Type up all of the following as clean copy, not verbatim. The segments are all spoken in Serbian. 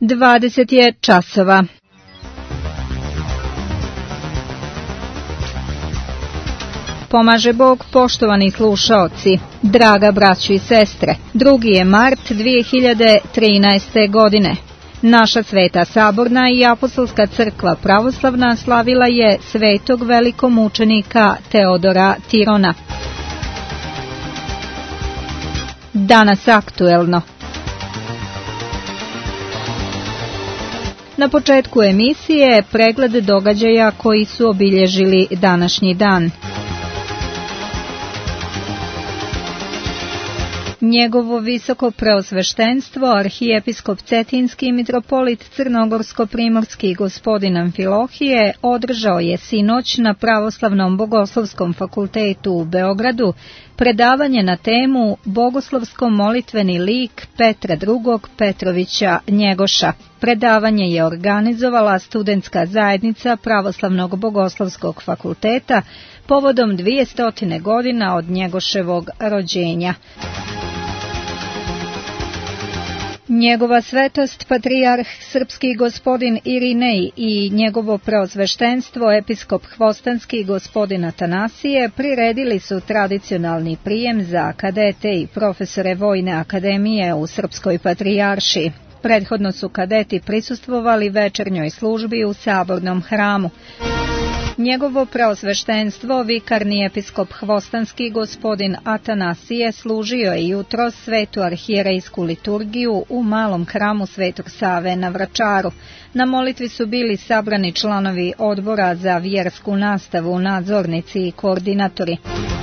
20 je časova. Pomaže Bog, poštovani slušaoci, draga braćo i sestre. 2. je mart 2013. godine. Naša Sveta Saborna i Apostolska crkva pravoslavna slavila je svetog velikomučenika Teodora Tirona. Danas aktuelno. Na početku emisije pregled događaja koji su obilježili današnji dan. Njegovo visoko preosveštenstvo, arhijepiskop Cetinski i mitropolit Crnogorsko-primorski gospodin Amfilohije održao je sinoć na Pravoslavnom bogoslovskom fakultetu u Beogradu predavanje na temu Bogoslovsko-molitveni lik Petra II. Petrovića Njegoša. Predavanje je organizovala studentska zajednica Pravoslavnog bogoslovskog fakulteta povodom 200 godina od Njegoševog rođenja. Njegova svetost patrijarh srpski gospodin Irinej i njegovo preosveštenstvo episkop Hvostanski gospodin Atanasije priredili su tradicionalni prijem za kadete i profesore Vojne akademije u Srpskoj patrijaršiji. Prethodno su kadeti prisustvovali večernjoj službi u Sabornom hramu. Njegovo preosveštenstvo, vikarni episkop Hvostanski gospodin Atanasije, služio je jutros svetu arhijerejsku liturgiju u malom hramu Svetog Save na Vračaru. Na molitvi su bili sabrani članovi odbora za vjersku nastavu, nadzornici i koordinatori.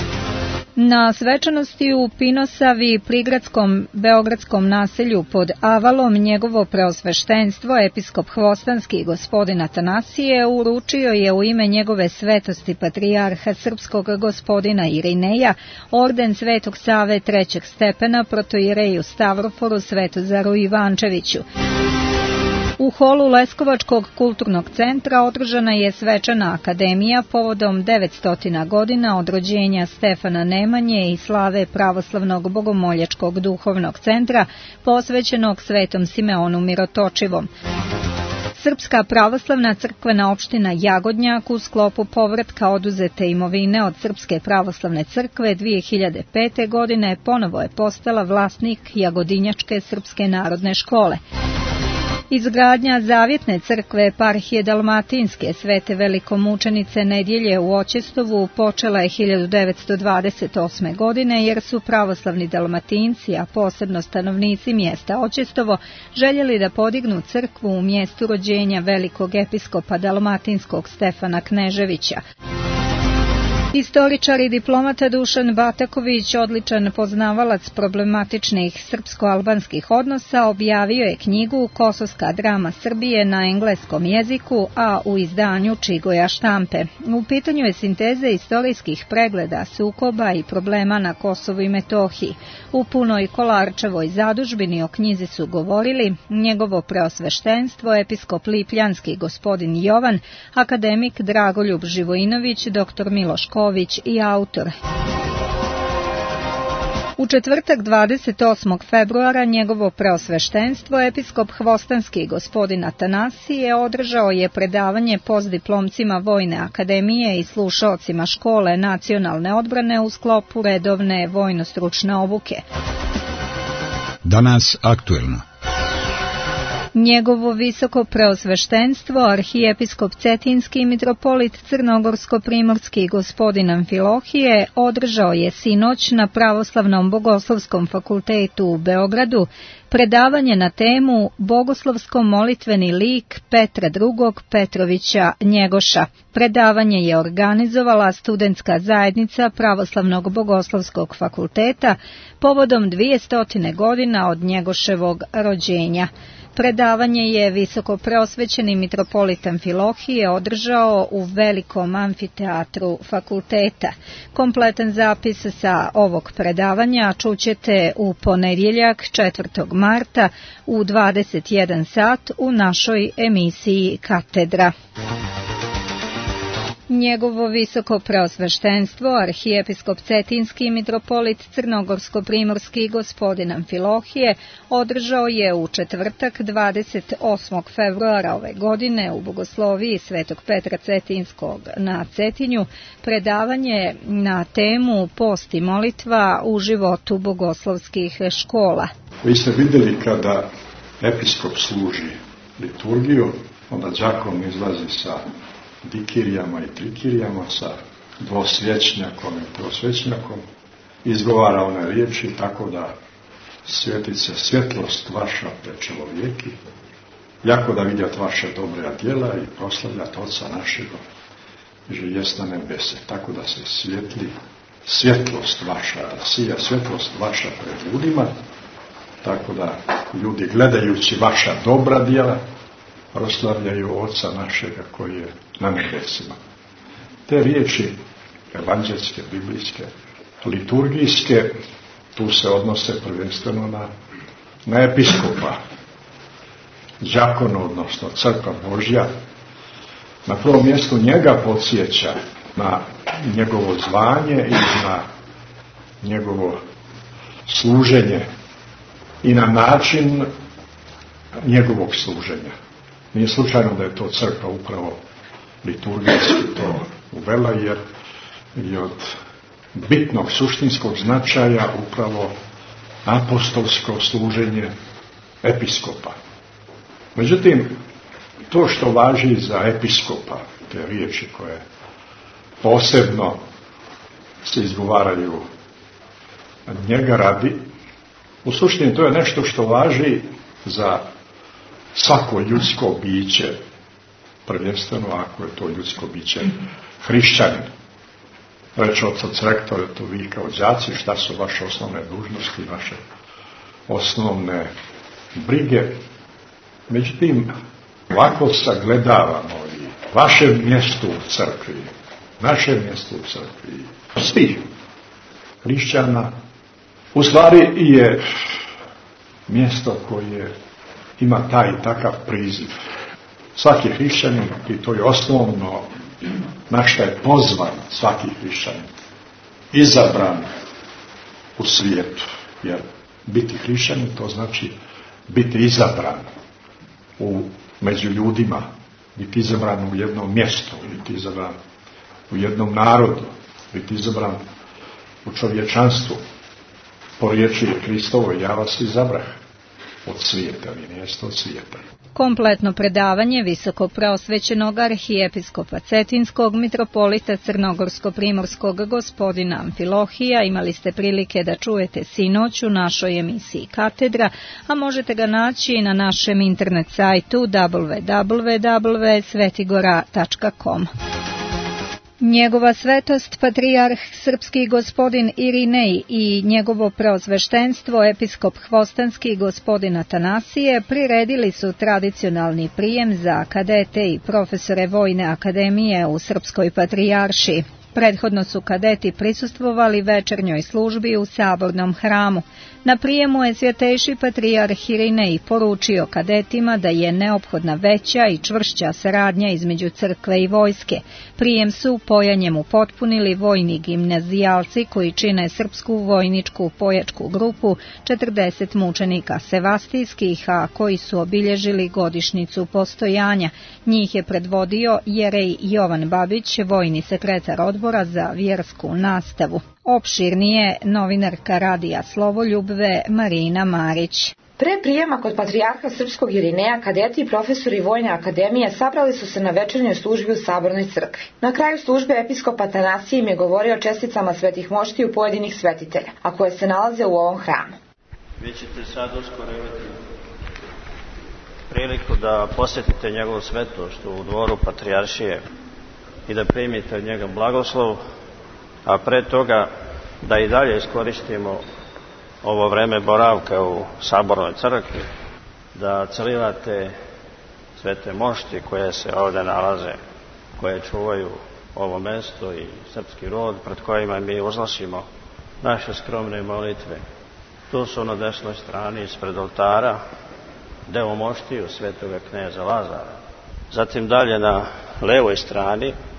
Na svečanosti u Pinosavi, prigradskom beogradskom naselju pod Avalom, njegovo preosveštenstvo, episkop Hvostanski gospodin Atanasije, uručio je u ime njegove svetosti patrijarha srpskog gospodina Irineja orden Svetog Save trećeg stepena protoireju Stavroforu Svetozaru Ivančeviću. U holu Leskovačkog kulturnog centra održana je svečana akademija povodom 900 godina od rođenja Stefana Nemanje i slave Pravoslavnog bogomoljačkog duhovnog centra posvećenog Svetom Simeonu Mirotočivom. Srpska pravoslavna crkvena opština Jagodnjak u sklopu povratka oduzete imovine od Srpske pravoslavne crkve 2005. godine ponovo je postala vlasnik Jagodinjačke srpske narodne škole. Izgradnja Zavjetne crkve eparhije Dalmatinske Svete velikomučenice Nedjelje u Oćestovu počela je 1928. godine jer su pravoslavni Dalmatinci, a posebno stanovnici mjesta Oćestovo, željeli da podignu crkvu u mjestu rođenja velikog episkopa dalmatinskog Stefana Kneževića. Istoričar i diplomata Dušan Bataković, odličan poznavalac problematičnih srpsko-albanskih odnosa, objavio je knjigu Kosovska drama Srbije na engleskom jeziku, a u izdanju Čigoja štampe. U pitanju je sinteza istorijskih pregleda sukoba i problema na Kosovu i Metohiji. U punoj Kolarčevoj zadužbini o knjizi su govorili njegovo preosveštenstvo, episkop Lipljanski gospodin Jovan, akademik Dragoljub Živojinović, dr. Miloš Ković i autor. U četvrtak 28. februara njegovo preosveštenstvo, episkop Hvostanski gospodin Atanasije, održao je predavanje postdiplomcima Vojne akademije i slušaocima škole nacionalne odbrane u sklopu redovne vojno-stručne obuke. Danas aktuelno. Njegovo visoko preosveštenstvo, arhijepiskop Cetinski i mitropolit Crnogorsko-primorski gospodin Amfilohije održao je sinoć na Pravoslavnom bogoslovskom fakultetu u Beogradu predavanje na temu Bogoslovsko-molitveni lik Petra II. Petrovića Njegoša. Predavanje je organizovala studentska zajednica Pravoslavnog bogoslovskog fakulteta povodom 200 godina od Njegoševog rođenja. Predavanje je visoko preosvećeni mitropolit Amfilohije održao u velikom amfiteatru fakulteta. Kompletan zapis sa ovog predavanja čućete u ponedjeljak 4. marta u 21 sat u našoj emisiji Katedra. Njegovo visoko preosveštenstvo, arhijepiskop Cetinski i mitropolit Crnogorsko-primorski gospodin Amfilohije održao je u četvrtak 28. februara ove godine u bogosloviji Svetog Petra Cetinskog na Cetinju predavanje na temu Post i molitva u životu bogoslovskih škola. Vi ste vidjeli kada episkop služi liturgiju, onda đakon izlazi sa dikirijama i trikirijama, sa dvosvječnjakom i trosvječnjakom, izgovara one riječi tako da svjetit se svjetlost vaša pred čelovjeki, jako da vidjat vaše dobre djela i proslavljat Oca našega, že jest na nebese, tako da se svijetli svjetlost vaša, sija svjetlost vaša pred ljudima, tako da ljudi gledajući vaša dobra djela proslavljaju Oca našega koji je na nebesima. Te riječi evanđelske, biblijske, liturgijske, tu se odnose prvenstveno na episkopa, đakona, odnosno crkva Božja. Na prvom mjestu njega podsjeća na njegovo zvanje i na njegovo služenje i na način njegovog služenja. Nije slučajno da je to crkva upravo liturgijski to uvela, jer je od bitnog suštinskog značaja upravo apostolsko služenje episkopa. Međutim, to što važi za episkopa, te riječi koje posebno se izgovaraju njega radi, u suštini to je nešto što važi za svako ljudsko biće, prvenstveno ako je to ljudsko biće hrišćanin. Reče otac rektor, to vi kao đaci, šta su vaše osnovne dužnosti, vaše osnovne brige. Međutim, ovako sagledavamo i vaše mjesto u crkvi, naše mjesto u crkvi, svih hrišćana, u stvari je mjesto koje ima taj i takav priziv. Svaki hrišćanin, i to je osnovno na što je pozvan svaki hrišćanin, izabran u svijetu, jer biti hrišćanin to znači biti izabran među ljudima, biti izabran u jednom mjestu, biti izabran u jednom narodu, biti izabran u čovječanstvu. Po riječi je Hristovo, ja vas izabrah od svijeta, vi nijeste od svijeta. Kompletno predavanje visoko preosvećenog arhijepiskopa Cetinskog mitropolita Crnogorsko-primorskog gospodina Amfilohija imali ste prilike da čujete sinoć u našoj emisiji Katedra, a možete ga naći na našem internet sajtu www.svetigora.com. Njegova svetost patrijarh srpski gospodin Irinej i njegovo preosveštenstvo episkop Hvostanski gospodin Atanasije priredili su tradicionalni prijem za kadete i profesore Vojne akademije u Srpskoj patrijaršiji. Prethodno su kadeti prisustvovali večernjoj službi u sabornom hramu. Na prijemu je svjetejši patrijarh Irinej poručio kadetima da je neophodna veća i čvršća saradnja između crkve i vojske. Prijem su pojanjem upotpunili vojni gimnazijalci koji čine srpsku vojničku pojačku grupu 40 mučenika sevastijskih, a koji su obilježili godišnjicu postojanja. Njih je predvodio jerej Jovan Babić, vojni sekretar odbora za vjersku nastavu. Opširnije novinarka Radija Slovoljubve Marina Marić. Pre prijema kod patrijarha srpskog Irineja, kadeti i profesori Vojne akademije sabrali su se na večernjoj službi u Sabornoj crkvi. Na kraju službe episkop Atanasije im je govorio o česticama svetih moštiju pojedinih svetitelja, a koje se nalaze u ovom hramu. Vi ćete sad uskoro imati priliku da posjetite njegovu svetost u dvoru patrijaršije i da primite od njega blagoslov, a pre toga da i dalje iskoristimo ovo vreme boravka u Sabornoj crkvi, da celivate svete mošti koje se ovdje nalaze, koje čuvaju ovo mesto i srpski rod, pred kojima mi uznosimo naše skromne molitve. Tu su na desnoj strani ispred oltara deo moštiju svetoga kneza Lazara. Zatim dalje na levoj strani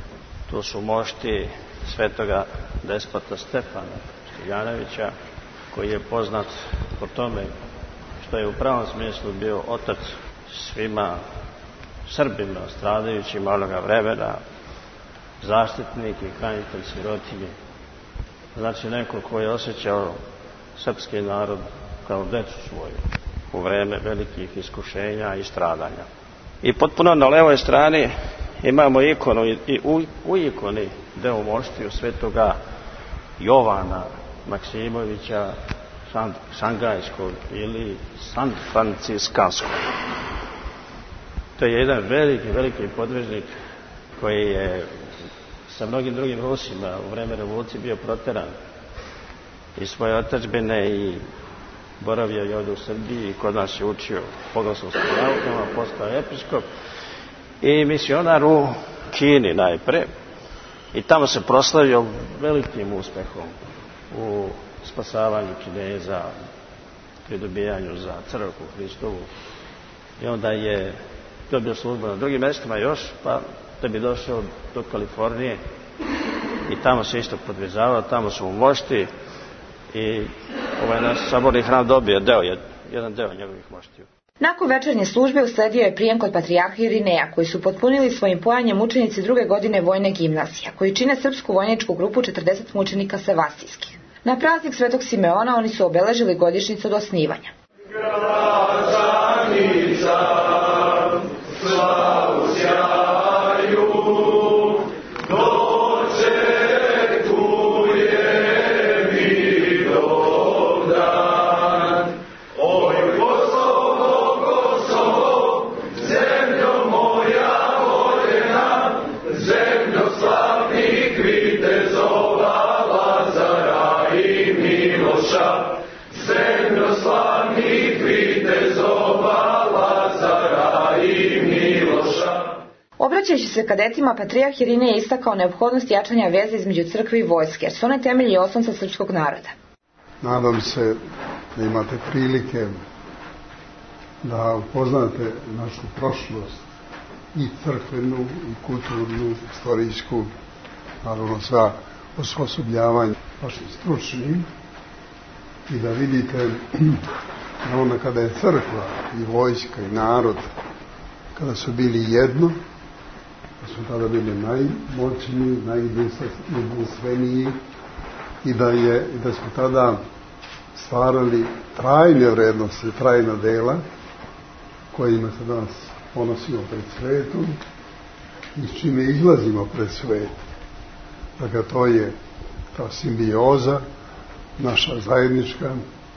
Tu su mošti svetoga despota Stefana Stojanovića, koji je poznat po tome što je u pravom smislu bio otac svima Srbima stradajućima onoga vremena, zaštitnik i hranitelj sirotinje. Znači neko koji je osjećao srpski narod kao decu svoju u vreme velikih iskušenja i stradanja. I potpuno na levoj strani imamo ikonu i u ikoni deo moštiju svetoga Jovana Maksimovića Šangajskog ili San Franciskanskog. To je jedan veliki podvižnik koji je sa mnogim drugim Rusima u vreme revolucije bio proteran iz svoje otadžbine i boravio je ovdje u Srbiji i kod nas je učio bogoslovskim naukama, postao episkop i misionar u Kini najpre. I tamo se proslavio velikim uspehom u spasavanju Kineza, pridobijanju za crkvu Hristovu. I onda je dobio službu na drugim mjestima još, pa da bi došao do Kalifornije i tamo se isto podvezavao, tamo su mu mošti i ovaj naš saborni hram dobio jedan deo njegovih moštiju. Nakon večernje službe usledio je prijem kod patrijarha Irineja, koji su potpunili svojim pojanjem učenici 2. godine vojne gimnazije, koji čine srpsku vojničku grupu 40 mučenika sevastijskih. Na praznik Svetog Simeona oni su obeležili godišnjicu od osnivanja. Obraćajući se kadetima, patrijarh Irinej je istakao neophodnost jačanja veze između crkve i vojske, jer su one temelji i osnovca srpskog naroda. Nadam se da imate prilike da upoznate našu prošlost, i crkvenu, i kulturnu, istorijsku, naravno za osposobljavanje vašim stručnim, i da vidite da onda kada je crkva i vojska i narod, kada su bili jedno, da su tada bili najmoćniji, najjedinstveniji i da smo tada stvarali trajne vrednosti, trajna dela kojima se danas ponosimo pred svetom i s čime izlazimo pred svet. Dakle, to je ta simbioza naša zajednička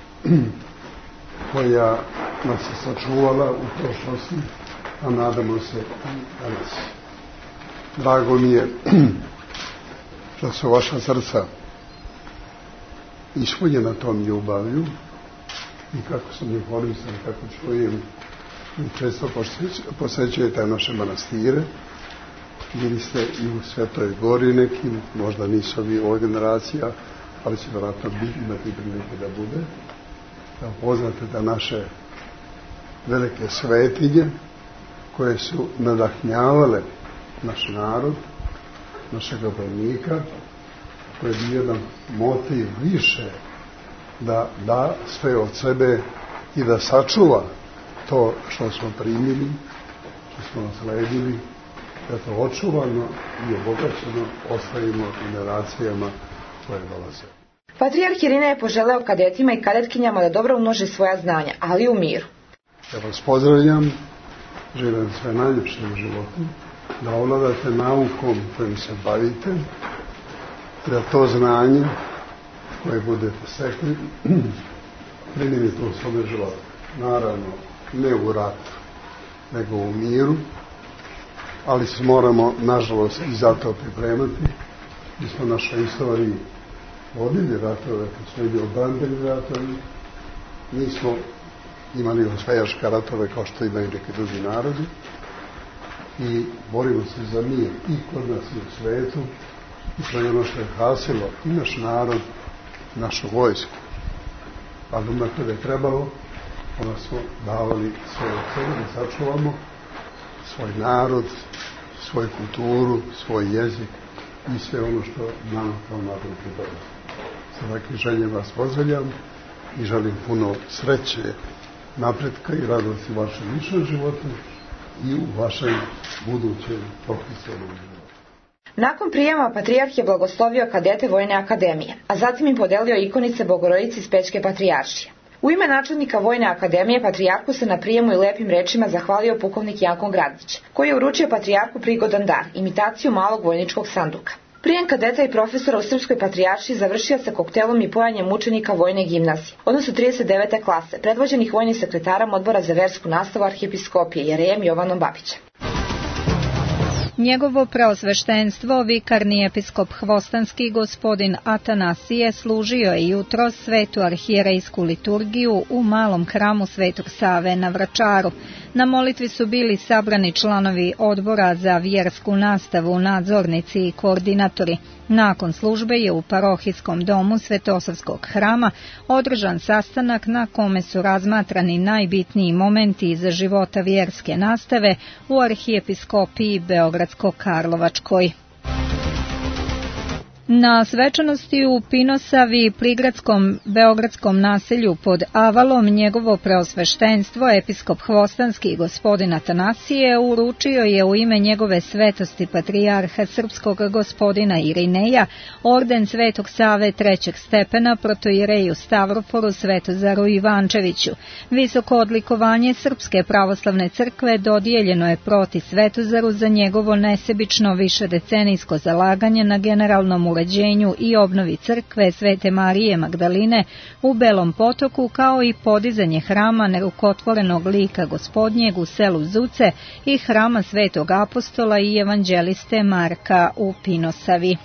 koja nas je sačuvala u prošlosti, a nadamo se i danas. Drago mi je što su vaša srca ispunjena tom ljubavlju i kako sam informisan, kako čujem, često posećujete naše manastire. Bili ste i u Svetoj Gori nekim, možda nisu vi ova generacija, ali će vjerojatno imati prilike da bude. Da upoznate da naše velike svetinje koje su nadahnjavale naš narod, našeg vojnika, koji je bio jedan motiv više da da sve od sebe i da sačuva to što smo primili, što smo nasledili, da to očuvano i obogaćeno ostavimo generacijama koje dolaze. Patrijarh Irinej je poželeo kadetima i kadetkinjama da dobro umnože svoja znanja, ali u miru. Ja vas pozdravljam, želim sve najljepše u životu, da ovladate naukom kojim se bavite, da to znanje koje budete stekli primjenite u svome životu. Naravno, ne u ratu, nego u miru, ali se moramo, nažalost, i zato pripremati. Mi smo u našoj istoriji vodili ratove, kad smo bili odbrambeni ratovi, nismo imali osvajačke ratove kao što imaju neki drugi narodi i borimo se za mir i kod nas i u svetu i to je ono što je hasilo i naš narod, našu vojsku. Ali onda kada je trebalo, onda smo davali sve od sebe da sačuvamo svoj narod, svoju kulturu, svoj jezik i sve ono što nama kao narodu pripada. Sa takvim željem vas pozdravljam i želim puno sreće, napretka i radosti u vašem ličnom životu i u vašem budućem profesionalnom životu. Nakon prijema patrijarh je blagoslovio kadete Vojne akademije, a zatim im podelio ikonice Bogorodice iz Pećke patrijaršije. U ime načelnika Vojne akademije patrijarhu se na prijemu i lepim rečima zahvalio pukovnik Janko Gradić, koji je uručio patrijarhu prigodan dar, imitaciju malog vojničkog sanduka. Prijem kadeta i profesora u Srpskoj patrijaršiji završio se koktelom i pojanjem učenika Vojne gimnazije, odnosno 39. klase, predvođenih vojnim sekretarom Odbora za versku nastavu arhijepiskopije Jerejem Jovanom Babićem. Njegovo preosveštenstvo, vikarni episkop Hvostanski gospodin Atanasije, služio je jutros svetu arhijerejsku liturgiju u malom hramu Svetog Save na Vračaru. Na molitvi su bili sabrani članovi odbora za vjersku nastavu, nadzornici i koordinatori. Nakon službe je u parohijskom domu Svetosavskog hrama održan sastanak na kome su razmatrani najbitniji momenti iz života vjerske nastave u arhijepiskopiji Beogradsko-Karlovačkoj. Na svečanosti u Pinosavi, prigradskom beogradskom naselju pod Avalom, njegovo preosveštenstvo, episkop Hvostanski gospodin Atanasije, uručio je u ime njegove svetosti patrijarha srpskog gospodina Irineja orden Svetog Save trećeg stepena protoijereju Stavroforu Svetozaru Ivančeviću. Visoko odlikovanje Srpske pravoslavne crkve dodijeljeno je proti Svetozaru za njegovo nesebično višedecenijsko zalaganje na generalnom uređenju i obnovi crkve Svete Marije Magdaline u Belom Potoku, kao i podizanje hrama nerukotvorenog lika Gospodnjeg u selu Zuce i hrama Svetog apostola i evanđeliste Marka u Pinosavi.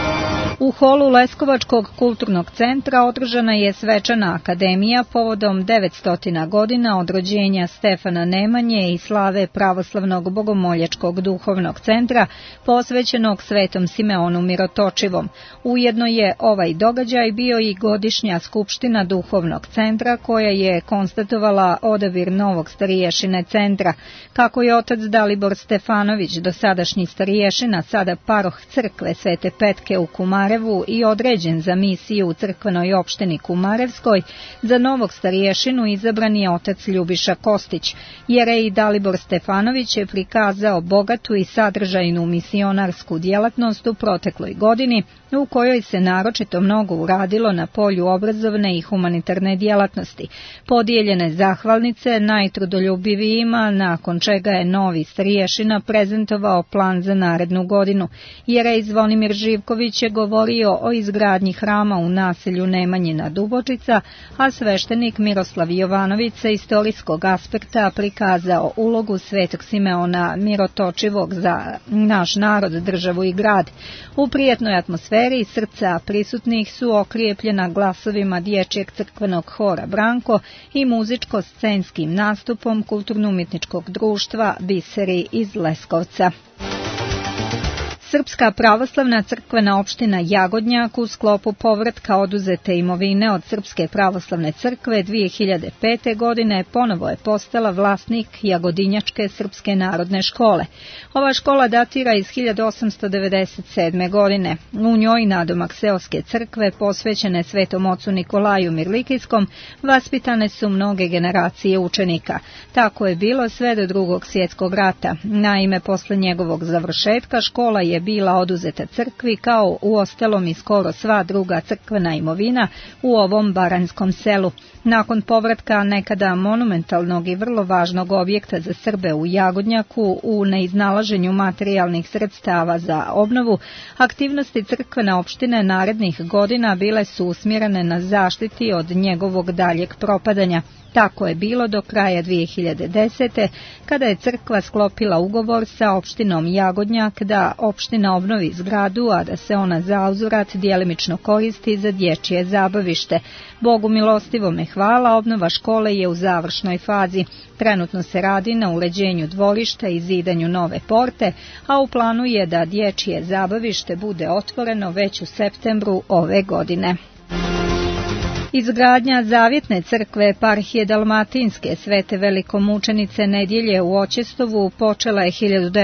U holu Leskovačkog kulturnog centra održana je svečana akademija povodom 900 godina od rođenja Stefana Nemanje i slave pravoslavnog bogomoljačkog duhovnog centra posvećenog Svetom Simeonu Mirotočivom. Ujedno je ovaj događaj bio i godišnja skupština duhovnog centra koja je konstatovala odabir novog stariješine centra. Kako je otac Dalibor Stefanović, dosadašnji stariješina, sada paroh crkve Svete Petke u Kumarevu i određen za misiju u crkvenoj opštini Kumarevskoj, za novog stariješinu izabran je otac Ljubiša Kostić. Jerej Dalibor Stefanović je prikazao bogatu i sadržajnu misionarsku djelatnost u protekloj godini, u kojoj se naročito mnogo uradilo na polju obrazovne i humanitarne djelatnosti. Podijeljene zahvalnice najtrudoljubivijima, nakon čega je novi stariješina prezentovao plan za narednu godinu. Jerej Zvonimir Živković je govorio o izgradnji hrama u naselju Nemanjina Dubočica, a sveštenik Miroslav Jovanović sa istorijskog aspekta prikazao ulogu Svetog Simeona Mirotočivog za naš narod, državu i grad. U prijetnoj atmosferi srca prisutnih su okrijepljena glasovima dječjeg crkvenog hora Branko i muzičko-scenskim nastupom kulturno-umjetničkog društva Biseri iz Leskovca. Srpska pravoslavna crkvena opština Jagodnjak u sklopu povratka oduzete imovine od Srpske pravoslavne crkve 2005. godine ponovo je postala vlasnik Jagodinjačke srpske narodne škole. Ova škola datira iz 1897. godine. U njoj nadomak seoske crkve posvećene Svetom ocu Nikolaju Mirlikijskom vaspitane su mnoge generacije učenika. Tako je bilo sve do Drugog svjetskog rata. Naime, posle njegovog završetka škola je bila oduzeta crkvi, kao uostalom i skoro sva druga crkvena imovina u ovom baranjskom selu. Nakon povratka nekada monumentalnog i vrlo važnog objekta za Srbe u Jagodnjaku u neiznalaženju materijalnih sredstava za obnovu, aktivnosti crkvene opštine narednih godina bile su usmjerene na zaštiti od njegovog daljeg propadanja. Tako je bilo do kraja 2010. kada je crkva sklopila ugovor sa opštinom Jagodnjak da opština obnovi zgradu, a da se ona zauzvrat djelimično koristi za dječje zabavište. Bogu milostivome hvala, obnova škole je u završnoj fazi. Trenutno se radi na uređenju dvorišta i zidanju nove porte, a u planu je da dječje zabavište bude otvoreno već u septembru ove godine. Izgradnja zavjetne crkve eparhije Dalmatinske Svete velikomučenice Nedjelje u Oćestovu počela je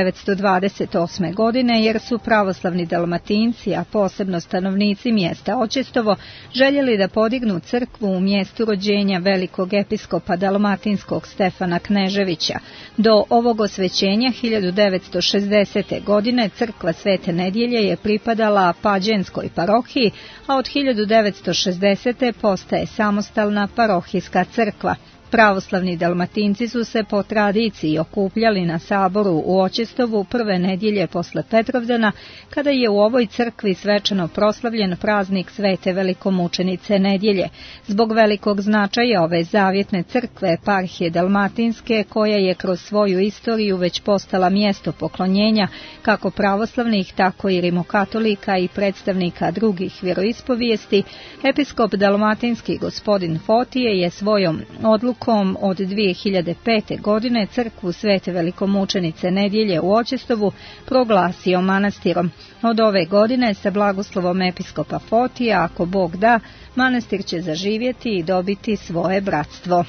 1928. godine jer su pravoslavni Dalmatinci, a posebno stanovnici mjesta Oćestovo, željeli da podignu crkvu u mjestu rođenja velikog episkopa dalmatinskog Stefana Kneževića. Do ovog osvećenja 1960. godine crkva Svete Nedjelje je pripadala Pađenskoj parohiji, a od 1960. postaje samostalna parohijska crkva. Pravoslavni Dalmatinci su se po tradiciji okupljali na saboru u Oćestovu prve nedjelje posle Petrovdana, kada je u ovoj crkvi svečano proslavljen praznik Svete velikomučenice Nedjelje. Zbog velikog značaja ove zavjetne crkve eparhije Dalmatinske, koja je kroz svoju istoriju već postala mjesto poklonjenja kako pravoslavnih, tako i rimokatolika i predstavnika drugih vjeroispovijesti, episkop dalmatinski gospodin Fotije je svojom odlukom od 2005. godine crkvu Svete velikomučenice Nedjelje u Oćestovu proglasio manastirom. Od ove godine sa blagoslovom episkopa Fotija, ako Bog da, manastir će zaživjeti i dobiti svoje bratstvo.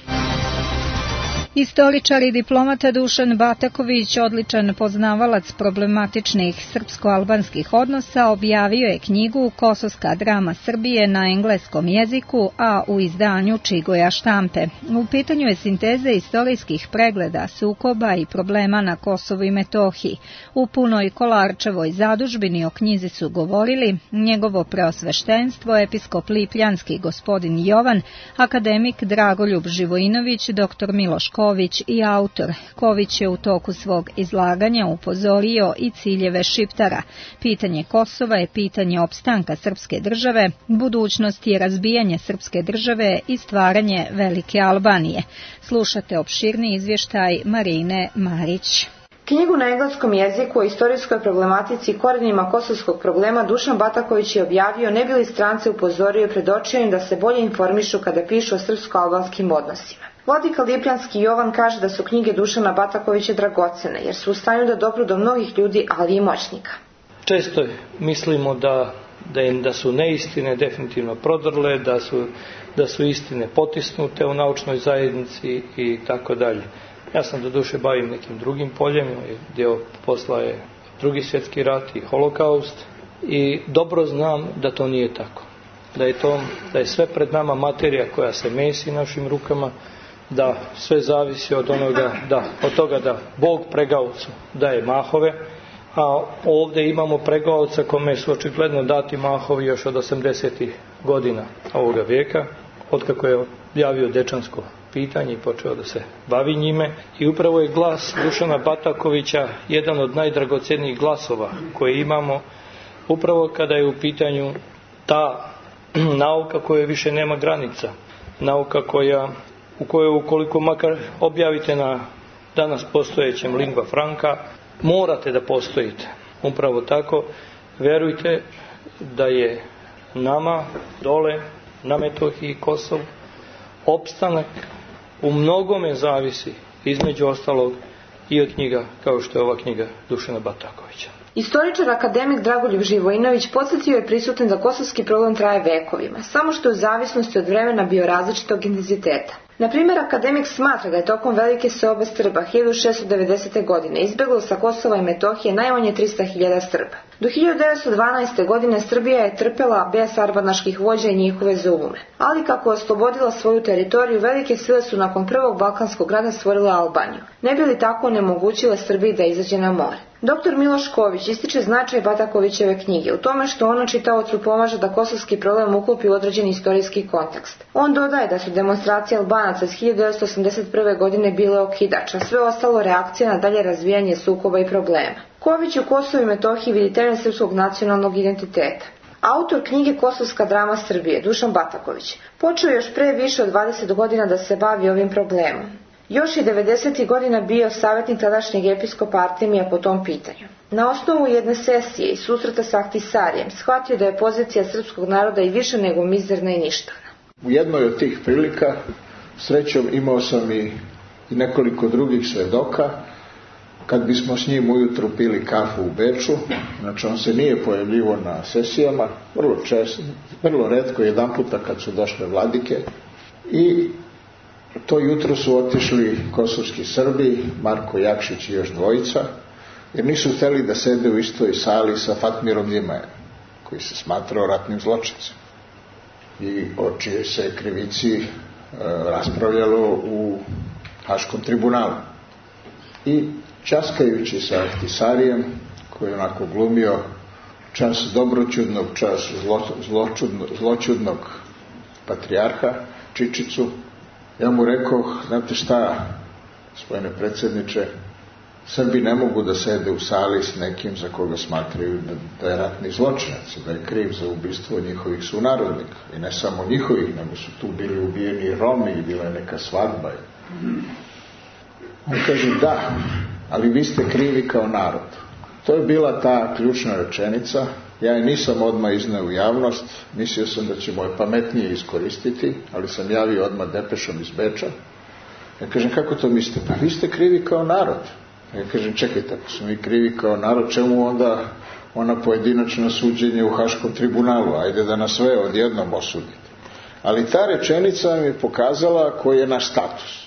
Istoričar i diplomata Dušan Bataković, odličan poznavalac problematičnih srpsko-albanskih odnosa, objavio je knjigu Kosovska drama Srbije na engleskom jeziku, a u izdanju Čigoja štampe. U pitanju je sinteza istorijskih pregleda, sukoba i problema na Kosovu i Metohiji. U punoj Kolarčevoj zadužbini o knjizi su govorili njegovo preosveštenstvo, episkop Lipljanski gospodin Jovan, akademik Dragoljub Živojinović, dr. Miloš Ković i autor. Ković je u toku svog izlaganja upozorio i ciljeve Šiptara. Pitanje Kosova je pitanje opstanka srpske države, budućnost je razbijanje srpske države i stvaranje velike Albanije. Slušate opširni izvještaj Marine Marić. Knjigu na engleskom jeziku o istorijskoj problematici i korijenima kosovskog problema Dušan Bataković je objavio ne bi li strance upozorio i predočio im da se bolje informišu kada pišu o srpsko-albanskim odnosima. Vladika Lipljanski Jovan kaže da su knjige Dušana Batakovića dragocene, jer su u stanju da dopru do mnogih ljudi, ali i moćnika. Često mislimo da su neistine definitivno prodrle, da su istine potisnute u naučnoj zajednici i tako dalje. Ja sam doduše bavim nekim drugim poljem, dio posla je Drugi svjetski rat i Holokaust i dobro znam da to nije tako. Da je sve pred nama materija koja se mesi našim rukama, da sve zavisi od toga da Bog pregaocu daje mahove, a ovdje imamo pregaoca kome su očigledno dati mahovi još od 80. godina ovoga vijeka, otkako je objavio Dečansko pitanje i počeo da se bavi njime. I upravo je glas Dušana Batakovića jedan od najdragocenijih glasova koje imamo, upravo kada je u pitanju ta nauka koja više nema granica, nauka u kojoj ukoliko makar objavite na danas postojećem lingva franca, morate da postojite. Upravo tako, verujte da je nama dole na Metohiji i Kosovu opstanak u mnogome zavisi, između ostalog i od knjiga kao što je ova knjiga Dušana Batakovića. Istoričar akademik Dragoljub Živojinović podsjetio je prisutne da kosovski problem traje vekovima, samo što je u zavisnosti od vremena bio različitog intenziteta. Na primjer, akademik smatra da je tokom velike seobe Srba 1690. godine izbjeglo sa Kosova i Metohije najmanje 300.000 Srba. Do 1912. godine Srbija je trpela bes arbanaških vođa i njihove zulume. Ali kako je oslobodila svoju teritoriju, velike sile su nakon prvog Balkanskog rata stvorile Albaniju. Ne bi li tako onemogućile Srbiji da izađe na more? Dr. Miloš Ković ističe značaj Batakovićeve knjige u tome što ona čitaocu pomaže da kosovski problem uklopi u određeni istorijski kontekst. On dodaje da su demonstracije Albanaca iz 1981. godine bile okidač, a sve ostalo reakcija na dalje razvijanje sukoba i problema. Ković u Kosovu i Metohiji vidi temelj srpskog nacionalnog identiteta. Autor knjige Kosovska drama Srbije, Dušan Bataković, počeo još pre više od 20 godina da se bavi ovim problemom. Još je 90. godina bio savjetnik tadašnjeg episkopa Artemija po tom pitanju. Na osnovu jedne sesije i susreta sa Ahtisarijem shvatio da je pozicija srpskog naroda i više nego mizerna i ništavna. U jednoj od tih prilika, srećom imao sam i nekoliko drugih svedoka, kad bismo s njim ujutru pili kafu u Beču, znači on se nije pojavljivo na sesijama, vrlo retko, jedan puta kad su došle vladike, i to jutro su otišli kosovski Srbi, Marko Jakšić i još dvojica, jer nisu hteli da sede u istoj sali sa Fatmirom Dimajem, koji se smatrao ratnim zločincem i o čijoj se krivici raspravljalo u Haškom tribunalu. I časkajući sa Ahtisarijem, koji je onako glumio čas dobroćudnog, čas zloćudnog patrijarha Čičicu, ja mu rekao, znate šta, gospodine predsjedniče, Srbi ne mogu da sede u sali s nekim za koga smatraju da je ratni zločinac, da je kriv za ubistvo njihovih sunarodnika. I ne samo njihovih, nego su tu bili ubijeni Romi i bila je neka svadba. On kaže, da, ali vi ste krivi kao narod. To je bila ta ključna rečenica. Ja je nisam odmah izneo u javnost, mislio sam da ćemo je pametnije iskoristiti, ali sam javio odmah depešom iz Beča. Ja kažem, kako to mislite? Pa vi ste krivi kao narod. Ja kažem, čekajte, ako smo mi krivi kao narod, čemu onda ona pojedinačna suđenje u Haškom tribunalu? Ajde da nas sve odjednom osudite. Ali ta rečenica mi je pokazala koji je naš status.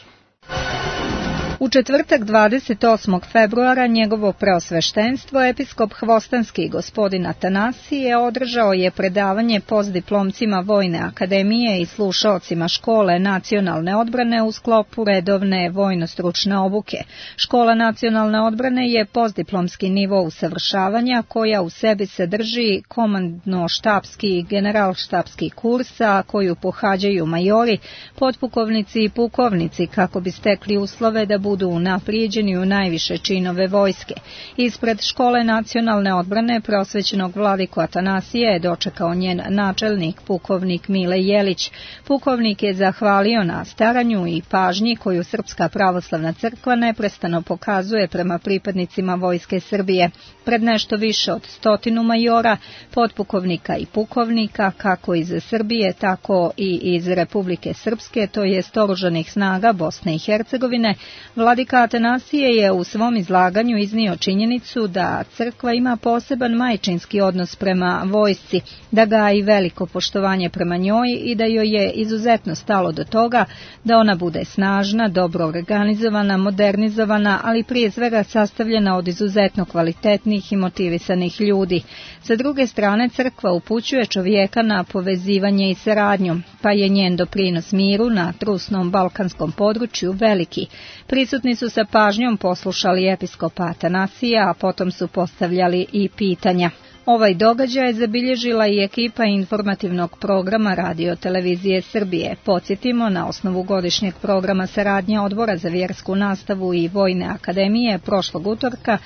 U četvrtak 28. februara njegovo preosveštenstvo, episkop Hvostanski gospodin Atanasije, održao je predavanje postdiplomcima Vojne akademije i slušaocima škole nacionalne odbrane u sklopu redovne vojno-stručne obuke. Škola nacionalne odbrane je postdiplomski nivo usavršavanja koja u sebi sadrži komandno-štabski i generalštabski kurs, a koju pohađaju majori, potpukovnici i pukovnici kako bi stekli uslove da budu unaprijeđeni u najviše činove vojske. Ispred škole nacionalne odbrane prosvećenog vladiku Atanasija je dočekao njen načelnik, pukovnik Mile Jelić. Pukovnik je zahvalio na staranju i pažnji koju Srpska pravoslavna crkva neprestano pokazuje prema pripadnicima Vojske Srbije. Pred nešto više od 100 majora, potpukovnika i pukovnika, kako iz Srbije, tako i iz Republike Srpske, to jest oružanih snaga Bosne i Hercegovine, vladika Atanasije je u svom izlaganju iznio činjenicu da crkva ima poseban majčinski odnos prema vojsci, da gaji veliko poštovanje prema njoj i da joj je izuzetno stalo do toga da ona bude snažna, dobro organizovana, modernizovana, ali prije svega sastavljena od izuzetno kvalitetnih i motivisanih ljudi. Sa druge strane, crkva upućuje čovjeka na povezivanje i saradnju, pa je njen doprinos miru na trusnom balkanskom području veliki. Prisutni su sa pažnjom poslušali episkopa Atanasija, a potom su postavljali i pitanja. Ovaj događaj zabilježila i ekipa informativnog programa Radio Televizije Srbije. Podsjetimo, na osnovu godišnjeg programa saradnje Odbora za vjersku nastavu i Vojne akademije prošlog utorka,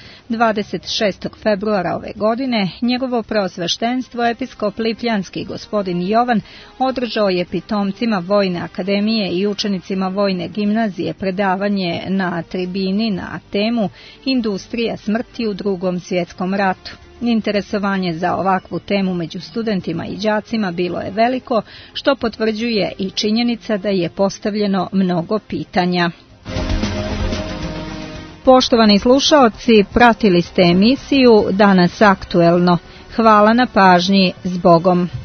26. februara ove godine, njegovo preosveštenstvo episkop Lipljanski gospodin Jovan održao je pitomcima Vojne akademije i učenicima Vojne gimnazije predavanje na tribini na temu Industrija smrti u Drugom svjetskom ratu. Interesovanje za ovakvu temu među studentima i đacima bilo je veliko, što potvrđuje i činjenica da je postavljeno mnogo pitanja. Poštovani slušaoci, pratili ste emisiju Danas aktuelno. Hvala na pažnji, s Bogom.